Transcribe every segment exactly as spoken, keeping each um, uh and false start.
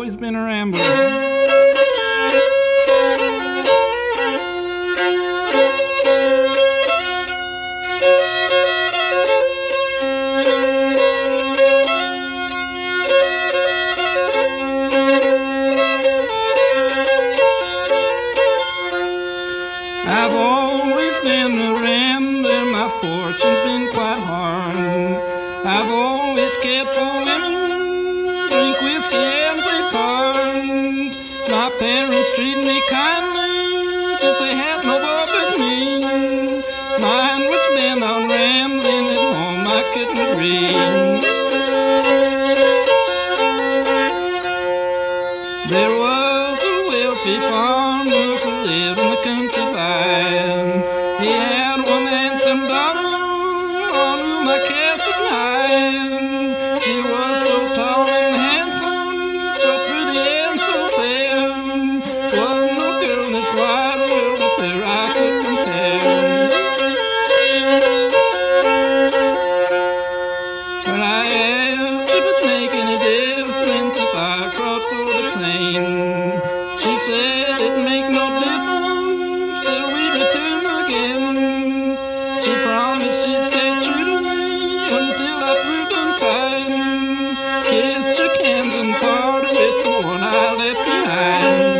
always been a rambler. I've always been a rambler, my fortune's been quite hard. I've always cared for women, drink whiskey and play cards. My parents treat me kindly, since they had no boy but me. Mine was bent on rambling, at home I couldn't read. There was a wealthy farmer who lived in the countryside. He had one handsome daughter on whom I cast an eye. She was so tall and handsome, so pretty and so fair. Was no girl in this wide world with her I could compare. When I asked if it'd make any difference if I crossed over the plain, she said it'd make no difference till we return again. She promised she'd stay true to me until I proved unkind. Kissed, shook hands and parted with the one I left behind.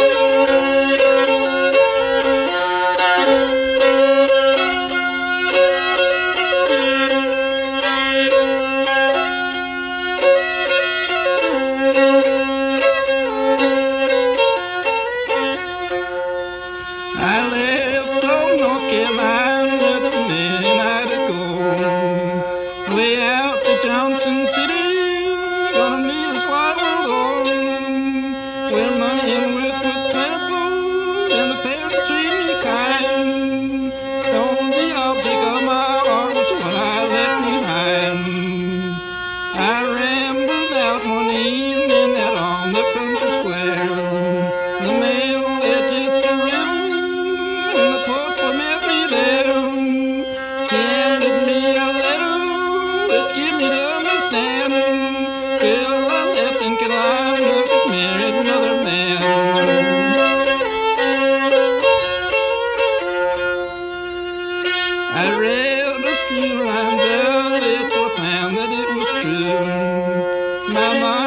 I left old North Carolina the midnight ago, way out to Johnson City, gonna meet a white world, where money and worth were plentiful, and the parents treat me kind. The only object of my heart was what I left behind. I rambled out one evening out on the country square. The mail had just arrived, and the postman met me there. He handed me a letter which gave me to understand, girl, I left in Carolina to marry another man. I read a few lines of it till I found that it was true. My mom